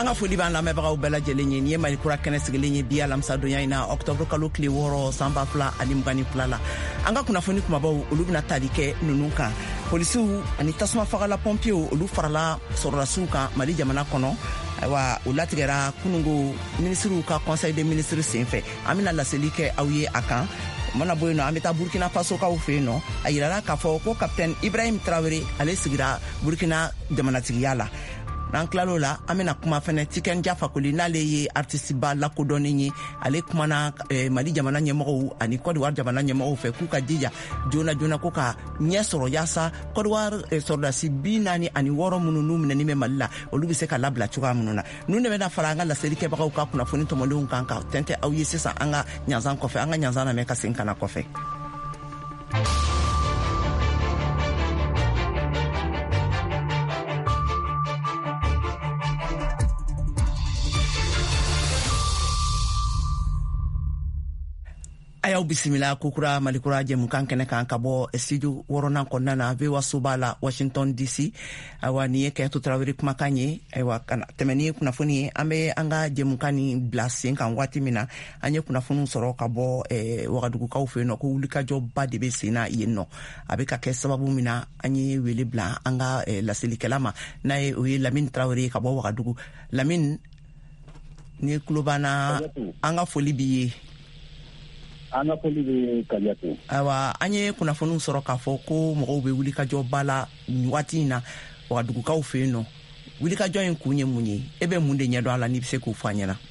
anga foli ban lamɛbagaw bɛɛ lajɛlen ye. Ni ye Mali kura kɛnɛ sigilen ye bi alamisa donya in na octobre kalo tile 6 sanba 2022 la. Anga kunnafoni kumabaw olu bɛna tali kɛ nunu kan. Polisiw ani tasuma fagala pompiers olu farala sɔrɔdasiw kan Mali jamana kɔnɔ. Wa o latigɛra kunungo ministres ka conseil des ministres senfɛ. An bɛna laseli kɛ aw ye a kan. Mana bɔ yen nɔ an bɛ taa Burkina Faso kaw fɛ yen nɔ. A yirala k'a fɔ ko capitaine Ibrahim Traoré ale sigira Burkina jamanatigiya la. N'an tilal'o la an bɛna kuma fɛnɛ Tiken Jah Fakoly n'ale ye artiste ba lakodɔnnen ye. Ale kumana Mali jamana ɲɛmɔgɔw ani Côte d'Ivoire jamana ɲɛmɔgɔw fɛ k'u ka jija joona joona ko ka ɲɛ sɔrɔ yaasa Côte d'Ivoire sɔrɔdasi 46 minnu n'u minɛni bɛ Mali la olu bɛ se ka labila cogoya minnu na. N'u de bɛna fara an ka laselikɛbagaw ka kunnafoni tɔmɔlenw kan ka tɛntɛ aw ye sisan an ka ɲanzan kɔfɛ an ka ɲanzan lamɛn ka segin ka na kɔfɛ. Ayaw bisimila kukura malikura jɛmukan kɛnɛ kan ka bɔ studio 6nan kɔnɔna na VOA soba la Washington DC. Awa ni ye Kɛɲɛto Tarawele kumakan ye. Ayiwa kana tɛmɛ ni kunnafoni ye an bɛ an ka jɛmukan ni bila sen kan waati min na an ye kunnafoniw sɔrɔ ka bɔ Wagadugukaw fɛ yen nɔ ko wulikajɔba de bɛ sen na yen nɔ. A bɛ ka kɛ sababu min na an ye wele bila an ka laselikɛla ma n'a ye o ye Lamine Traoré ka bɔ Wagadugu. Lamine ni tulo b'an an ka foli b'i ye. An ka foli bɛ Kaliatu. Awa an ye kunnafoniw sɔrɔ k'a fɔ ko mɔgɔw bɛ wulikajɔba la waati in na Wagadugukaw fɛ yen nɔ. Wulikajɔ in kun ye mun ye? E bɛ mun de ɲɛdɔn a la n'i bɛ se k'o fɔ an ɲɛna?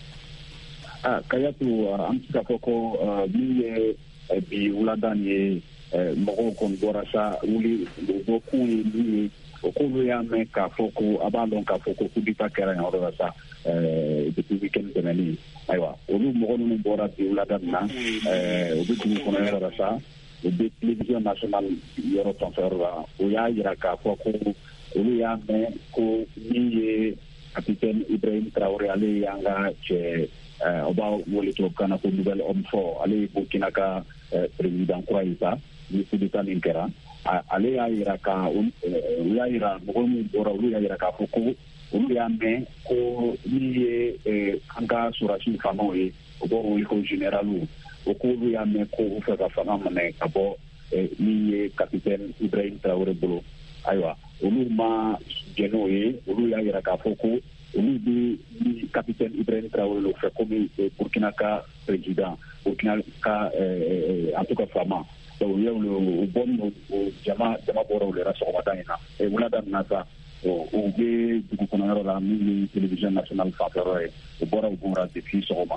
Kaliatu an bɛ se k'a fɔ ko min ye bi wulada ye mɔgɔw kɔni bɔra sa wuli o kun ye min ye o k'olu y'a mɛn k'a fɔ ko a b'a dɔn k'a fɔ ko coup d'État kɛra yan yɔrɔ la sa depuis week-end tɛmɛnen. Ayiwa olu mɔgɔ minnu bɔra bi wulada min na u bɛ dugu kɔnɔ yɔrɔ la sa u bɛ télévision nationale yɔrɔ tɔnfɛyɔrɔ la o y'a jira k'a fɔ ko olu y'a mɛn ko min ye capitaine Ibrahim Traoré ale y'an ka cɛ o b'a wele tubabukan na ko nouvel homme fort ale ye Burkina ka président kura ye sa ni coup d'État min kɛra ale y'a jira olu y'a jira mɔgɔ minnu bɔra olu y'a jira k'a fɔ ko olu y'a mɛn ko min ye an ka sɔrɔdasiw faamaw ye o b'o wele ko généraliw o k'olu y'a mɛn ko u fɛ ka fanga minɛ ka bɔ min ye capitaine Ibrahim Traoré bolo. Ayiwa olu ma jɛn n'o ye olu y'a jira k'a fɔ ko olu bɛ ni capitaine Ibrahim Traoré fɛ komi Burkina ka président Burkina ka en tout cas faama. Donc u bɔ jama bɔra olu la sɔgɔmada in na wulada min na sa u bɛ dugu kɔnɔ yɔrɔ la min ye télévision nationale fanfɛyɔrɔ ye u bɔra u bɔra depuis sɔgɔma.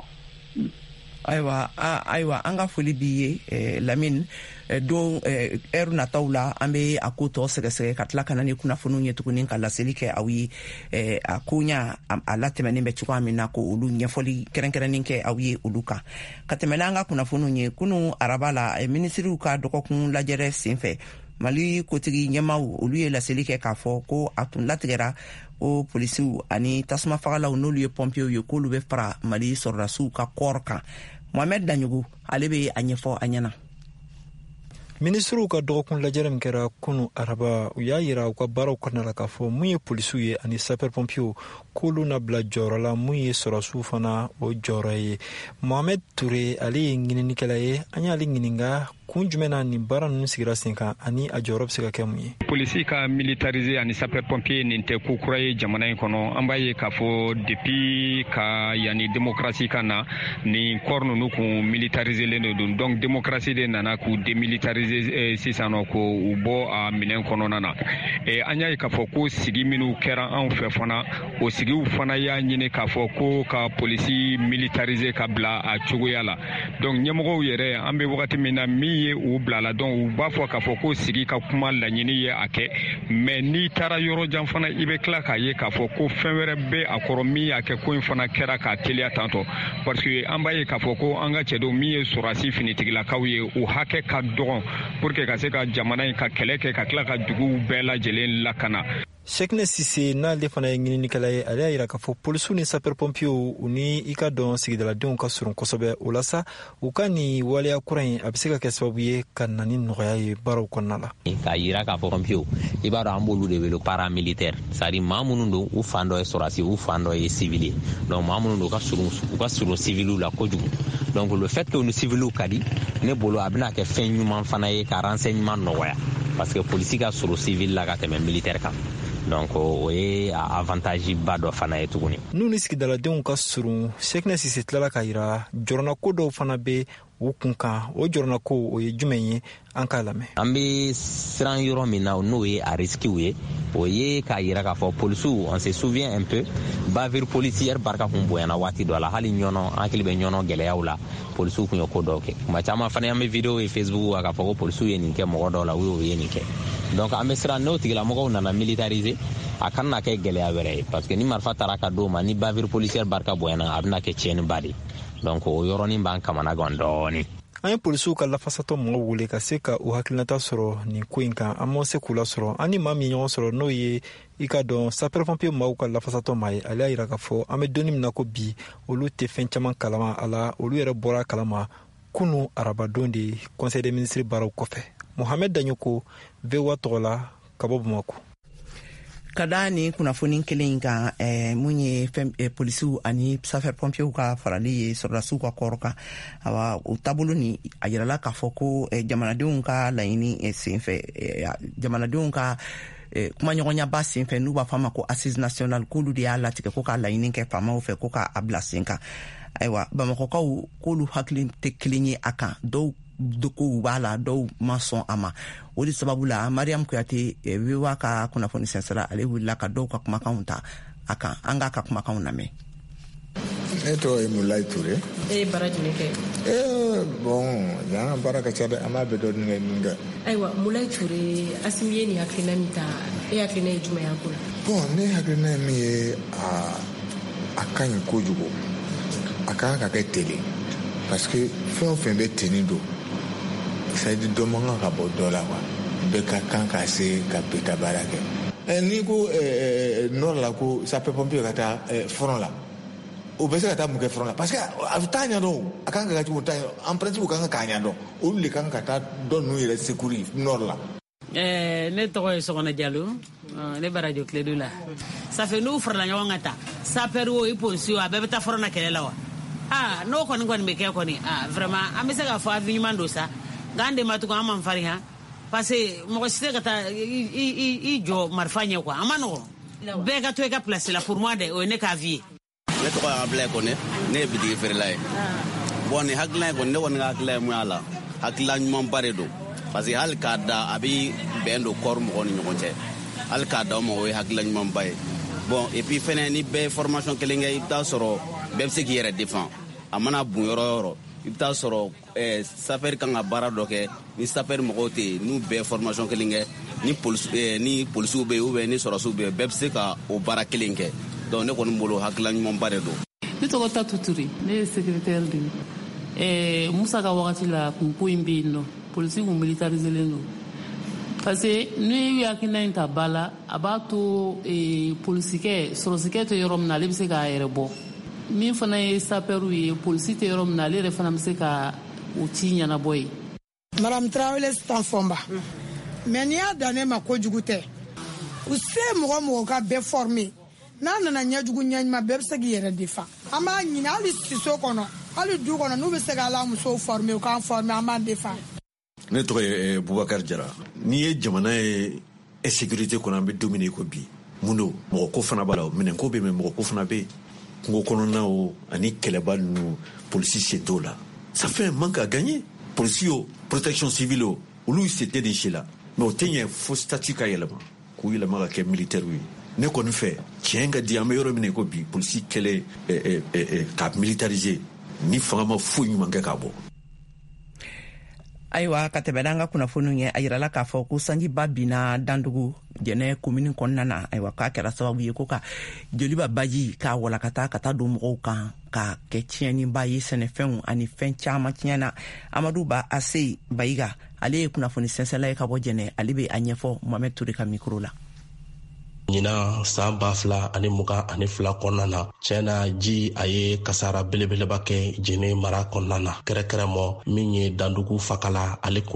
Ayiwa an ka foli b'i ye Lamine don heure nataw la an bɛ a ko tɔ sɛgɛsɛgɛ ka tila ka na ni kunnafoniw ye tuguni ka laseli kɛ aw ye a koɲa a latɛmɛnen bɛ cogoya min na ko olu ɲɛfɔli kɛrɛnkɛrɛnnen kɛ aw ye olu kan ka tɛmɛ n'an ka kunnafoniw ye kunun araba la minisiriw ka dɔgɔkun lajɛrɛ senfɛ Mali kotigi ɲɛmaw olu ye laseli kɛ k'a fɔ ko a tun latigɛra o polisiw ani tasuma fagalaw n'olu ye pompiers ye k'olu bɛ fara Mali sɔrɔdasiw ka kɔɔr kan. Mohamed Danyogo ale bɛ a ɲɛfɔ a ɲɛna. Ministriw ka dɔgɔkun lajɛrɛ min kɛra kunu araba u y'a yira u ka baaraw kɔnɔna la k'a fɔ mun ye polisiw ye ani sapeur pompiers k'olu na bila jɔyɔrɔ la mun ye sɔrɔdasiw fana o jɔyɔrɔ ye. Mohamed Touré ale ye ɲininikɛla ye an y'ale ɲininka kun jumɛn na nin baara ninnu sigira sen kan ani a jɔyɔrɔ bɛ se ka kɛ mun ye. Polisi ka militariser ani sapeur pompier nin tɛ ko kura ye jamana in kɔnɔ an b'a ye k'a fɔ depuis ka yanni démocratie ka na nin corps ninnu kun militariselen de don donc démocratie de nana k'u démilitariser sisan nɔ ko u bɔ a minɛn kɔnɔna na an y'a ye k'a fɔ ko sigi minnu kɛra anw fɛ fana o sigiw fana y'a ɲini k'a fɔ ko ka polisi militariser ka bila a cogoya la donc ɲɛmɔgɔw yɛrɛ an bɛ wagati min na min ye u bilala donc u b'a fɔ k'a fɔ ko sigi ka kuma laɲini ye a kɛ mais n'i taara yɔrɔ jan fana i bɛ tila k'a ye k'a fɔ ko fɛn wɛrɛ bɛ a kɔrɔ min y'a kɛ ko in fana kɛra k'a teliya tantɔ parce que an b'a ye k'a fɔ ko an ka cɛdenw min ye sɔrɔdasi finitigilakaw ye u hakɛ ka dɔgɔn pour que ka se ka jamana in ka kɛlɛ kɛ ka tila ka duguw bɛɛ lajɛlen lakana. Shekne Sise n'ale fana ye ɲininikɛla ye ale y'a yira k'a fɔ polisiw ni sapeur-pompiers u ni i ka dɔn sigidaladenw ka surun kosɛbɛ o la sa u ka nin waleya kura in a bɛ se ka kɛ sababu ye ka na ni nɔgɔya ye baaraw kɔnɔna la. K'a yira k'a fɔ pompiers i b'a dɔn an b'olu de wele paramilitaire c'est-à-dire maa minnu don u fan dɔ ye sɔrɔdasi u fan dɔ ye civil ye donc maa minnu don u ka surun civiliw la kojugu donc le fait que u ni civiliw ka di ne bolo a bɛna kɛ fɛn ɲuman fana ye ka renseignement nɔgɔya parce que polisi ka surun civil la ka tɛmɛ militaire kan. Donc o ye avantage ba dɔ fana ye tuguni. N'u ni sigidaladenw ka surun Shekne Sise tilala k'a yira jɔrɔnako dɔw fana bɛ u kun kan o jɔrɔnako o ye jumɛn ye an k'a lamɛn. An bɛ siran yɔrɔ min na n'o ye a risquew ye o ye k'a yira k'a fɔ polisiw on se souvient un peu bavure policière barika kun bonyana waati dɔ la hali ɲɔnɔ hakili bɛ ɲɔnɔ gɛlɛyaw la polisiw kun ye ko dɔw kɛ kuma caman fana an bɛ video ye Facebook k'a fɔ ko polisiw ye nin kɛ mɔgɔ dɔw la u ye nin kɛ donc an bɛ siran n'o tigilamɔgɔw nana militariser a kana kɛ gɛlɛya wɛrɛ ye parce que ni marifa taara ka d'o ma ni bavure policière barika bonyana a bɛna kɛ tiɲɛniba de donc o yɔrɔnin b'an kamana gan dɔɔni. An ye polisiw ka lafasatɔ mɔgɔw wele ka se ka u hakilinata sɔrɔ nin ko in kan an ma se k'u lasɔrɔ an ni maa min ɲɔgɔn sɔrɔ n'o ye i ka dɔn sapeur-pompier maaw ka lafasatɔ ma ye ale y'a yira k'a fɔ an bɛ donni min na ko bi olu tɛ fɛn caman kalama a la olu yɛrɛ bɔra kalama kunu arabadon de conseil des ministres baaraw kɔfɛ. Mohamed Danyoko VOA tɔgɔ la ka bɔ Bamako. Ka da ni kunnafoni kelen kan mun ye polisiw ani sapeur-pompiers ka farali ye sɔrɔdasiw ka kɔrɔ kan awa o taabolo ni a yirala k'a fɔ ko jamanadenw ka laɲini senfɛ jamanadenw ka kumaɲɔgɔnyaba senfɛ n'u b'a fɔ a ma ko assise nationale k'olu de y'a latigɛ ko ka laɲini kɛ faamaw fɛ ko k'a bila sen kan ayiwa bamakɔkaw k'olu hakili tɛ kelen ye a kan dɔw ko b'a la dɔw ma sɔn a ma o de sababu la Mariam Kuyate VOA ka kunnafoni sɛnsɛra ale wulila ka dɔw ka kumakanw ta a kan an k'a ka kumakanw lamɛn. Ne tɔgɔ ye Mulayi Ture. E ye baara jumɛn kɛ? Bon yan baara ka ca dɛ an b'a bɛɛ dɔn nin kɛ. Ayiwa Mulayi Ture Asimi ye nin hakilina min ta e hakilina ye jumɛn y'a ko la? Bon ne hakilina ye min ye a ka ɲi kojugu a kan ka kɛ tele parce que fɛn o fɛn bɛ teni don ça dit dɔ man kan ka bɔ dɔ la quoi bɛɛ ka kan ka se ka bɛɛ ka baara kɛ n'i ko nord la ko sapeur-pompier ka taa front la o bɛ se ka taa mun kɛ front la parce que a bɛ taa ɲɛdɔn a kan ka kɛ cogo taa en principe o kan ka k'a ɲɛdɔn olu de kan ka taa dɔ ninnu yɛrɛ secourir nord la. Ne tɔgɔ ye Sɔgɔnɛ Jalo ne bɛ radio Clé 2 la ça fait n'u farala ɲɔgɔn kan ta sapeur o i polisi o a bɛɛ bɛ taa front na kɛlɛ la wa n'o kɔni bɛ kɛ kɔni vraiment an bɛ se k'a fɔ avis ɲuman don sa nka an de ma tugun an man farin ha parce que mɔgɔ si tɛ ka taa i jɔ marifa ɲɛ quoi a ma nɔgɔn bɛɛ ka to i ka place la pour moi de o ye ne ka avis ye. Ne tɔgɔ ye Ablaye Kone ne ye bitigi feerela ye bon nin hakilina ye kɔni ne kɔni ka hakilina ye mun y'a la hakilina ɲumanba de don parce que hali k'a da a bɛ bɛn don kɔɔri mɔgɔw ni ɲɔgɔn cɛ hali k'a da o ma o ye hakilina ɲumanba ye bon et puis fɛnɛ ni bɛɛ ye formation kelen kɛ i bɛ taa sɔrɔ bɛɛ bɛ se k'i yɛrɛ défend a mana bun yɔrɔ o yɔrɔ i bɛ taa sɔrɔ sapeur kan ka baara dɔ kɛ ni sapeur mɔgɔw tɛ yen n'u bɛɛ formation kelen kɛ ni polisiw bɛ yen ou bien ni sɔrɔdasiw bɛ yen bɛɛ bɛ se ka o baara kelen kɛ donc ne kɔni bolo hakilina ɲumanba de don. Ne tɔgɔ Tatu Ture ne ye secrétaire de Musa ka wagati la kun ko in bɛ yen nɔ polisi kun militariselen don parce que ni hakilina in ta ba la a b'a to polisikɛ sɔrɔsikɛ tɛ yɔrɔ min na ale bɛ se k'a yɛrɛ bɔ min fana ye sapeur ye polisi tɛ yɔrɔ min na ale yɛrɛ fana bɛ se ka o ci ɲɛnabɔ ye. Madame Traoré Stanfomba mais n'i y'a dan ne ma kojugu tɛ u se mɔgɔ mɔgɔ ka bɛɛ former n'a nana ɲɛjugu ɲɛɲuman bɛɛ bɛ se k'i yɛrɛ défend an b'a ɲini hali siso kɔnɔ hali du kɔnɔ n'u bɛ se k'ala musow former u k'an former an b'an défend. Ne tɔgɔ ye Bubakari Jara n'i ye jamana ye insécurité kɔnɔ an bɛ don min na i ko bi mun don mɔgɔ ko fana b'a la minɛn ko bɛ yen mɔgɔ ko fana bɛ yen kungo kɔnɔnaw ani kɛlɛba ninnu polisi sen t'o la ça fait un manque à gagner polisi o protection civile o olu se tɛ nin si la mais o tɛ ɲɛ fo statut ka yɛlɛma k'u yɛlɛma ka kɛ militaire ye ne kɔni fɛ tiɲɛ ka di an bɛ yɔrɔ min na i ko bi polisi kɛlɛ ka militariser ni fanga ma foyi ɲuman kɛ k'a bɔ. Ayiwa ka tɛmɛ an ka kunnafoniw ye a yirala k'a fɔ ko sanjiba binna Dandugu Jɛnɛ commune kɔnɔna na ayiwa k'a kɛra sababu ye ko ka joliba baji k'a walakata ka taa don mɔgɔw kan ka kɛ tiɲɛniba ye sɛnɛfɛnw ani fɛn caman tiɲɛna Amadu Ba Ase Bayiga ale ye kunnafoni sɛnsɛnla ye ka bɔ Jɛnɛ ale bɛ a ɲɛfɔ Mohamed Ture ka micro la. ɲina san 2022 kɔnɔna na cɛna ji a ye kasara belebeleba kɛ Jene mara kɔnɔna na kɛrɛkɛrɛmɔ min ye dandugu fakala ale